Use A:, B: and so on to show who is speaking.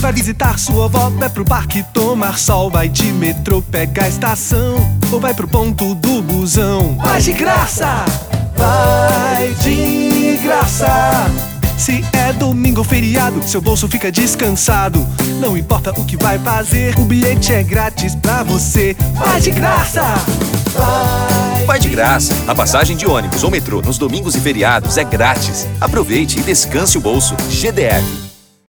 A: vai visitar sua avó, vai pro parque tomar sol, vai de metrô, pega a estação, ou vai pro ponto do busão. Vai de graça! Vai de graça! Se é domingo ou feriado, seu bolso fica descansado. Não importa o que vai fazer, o bilhete é grátis pra você. Vai de graça!
B: Vai de graça! A passagem de ônibus ou metrô nos domingos e feriados é grátis. Aproveite e descanse o bolso. GDF.